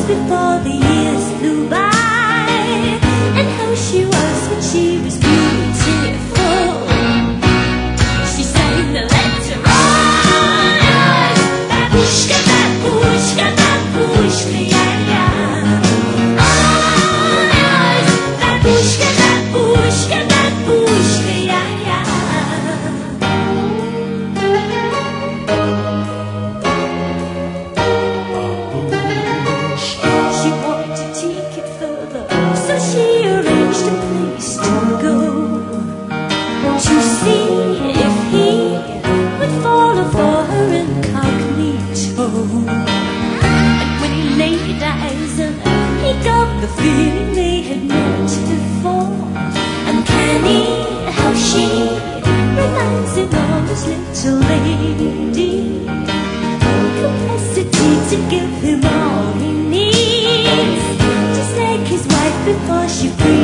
before the years flew by, and how she was when she was beautiful. She sang the letter on, babushka, babushka, babushka, yeah, yeah. On, babushka, babushka, babushka, yeah, yeah. She wanted to take it further, so she arranged a place to go, to see if he would fall for her incognito. And when he laid eyes on her, he got the feeling they had met before. Uncanny how she reminds him of his little lady, capacity to give him all he needs, just like his wife before she